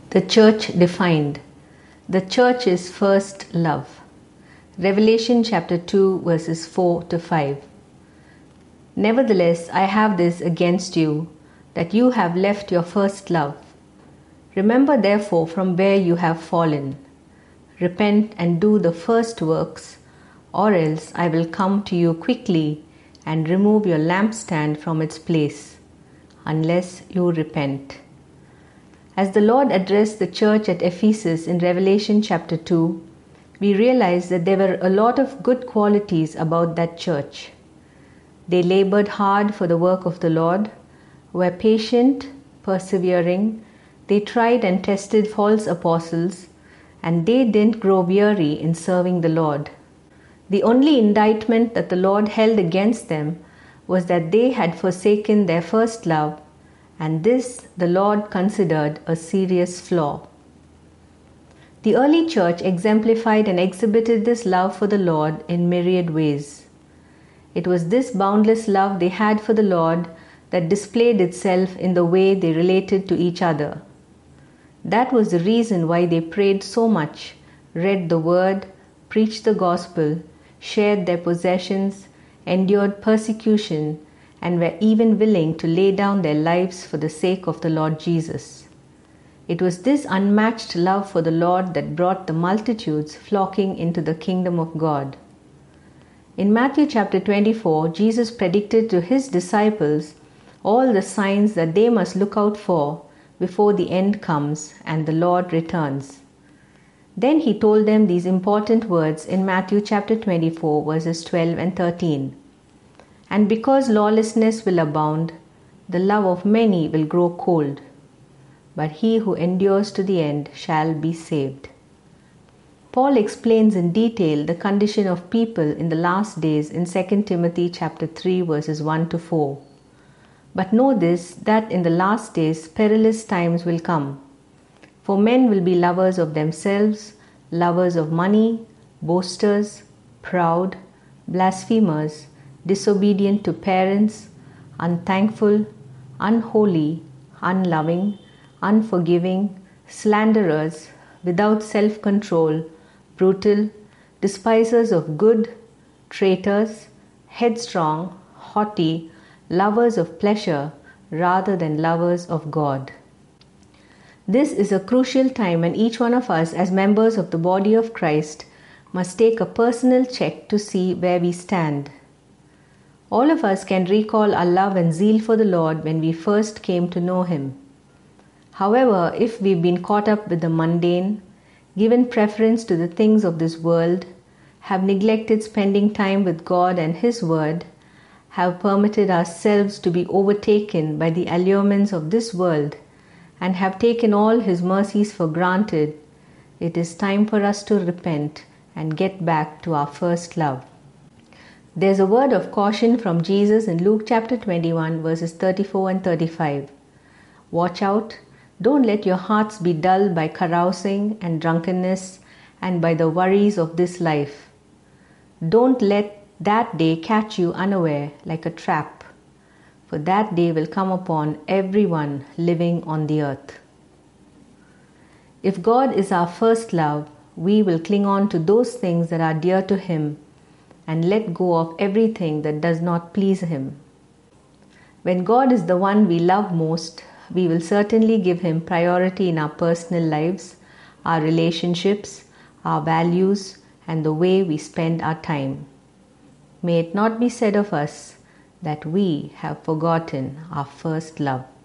The church defined. The church is first love. Revelation chapter 2 verses 4 to 5. Nevertheless, I have this against you, that you have left your first love. Remember therefore from where you have fallen. Repent and do the first works, or else I will come to you quickly and remove your lampstand from its place, unless you repent. As the Lord addressed the church at Ephesus in Revelation chapter 2, we realize that there were a lot of good qualities about that church. They labored hard for the work of the Lord, were patient, persevering, they tried and tested false apostles, and they didn't grow weary in serving the Lord. The only indictment that the Lord held against them was that they had forsaken their first love, and this the Lord considered a serious flaw. The early church exemplified and exhibited this love for the Lord in myriad ways. It was this boundless love they had for the Lord that displayed itself in the way they related to each other. That was the reason why they prayed so much, read the Word, preached the gospel, shared their possessions, endured persecution, and were even willing to lay down their lives for the sake of the Lord Jesus. It was this unmatched love for the Lord that brought the multitudes flocking into the kingdom of God. In Matthew chapter 24, Jesus predicted to his disciples all the signs that they must look out for before the end comes and the Lord returns. Then he told them these important words in Matthew chapter 24 verses 12 and 13. And because lawlessness will abound, the love of many will grow cold. But he who endures to the end shall be saved. Paul explains in detail the condition of people in the last days in 2 Timothy chapter 3 verses 1 to 4. But know this, that in the last days perilous times will come. For men will be lovers of themselves, lovers of money, boasters, proud, blasphemers, disobedient to parents, unthankful, unholy, unloving, unforgiving, slanderers, without self-control, brutal, despisers of good, traitors, headstrong, haughty, lovers of pleasure rather than lovers of God. This is a crucial time when each one of us as members of the body of Christ must take a personal check to see where we stand. All of us can recall our love and zeal for the Lord when we first came to know Him. However, if we've been caught up with the mundane, given preference to the things of this world, have neglected spending time with God and His Word, have permitted ourselves to be overtaken by the allurements of this world, and have taken all His mercies for granted, it is time for us to repent and get back to our first love. There's a word of caution from Jesus in Luke chapter 21 verses 34 and 35. Watch out, don't let your hearts be dulled by carousing and drunkenness and by the worries of this life. Don't let that day catch you unaware like a trap, for that day will come upon everyone living on the earth. If God is our first love, we will cling on to those things that are dear to Him and let go of everything that does not please Him. When God is the one we love most, we will certainly give Him priority in our personal lives, our relationships, our values, and the way we spend our time. May it not be said of us that we have forgotten our first love.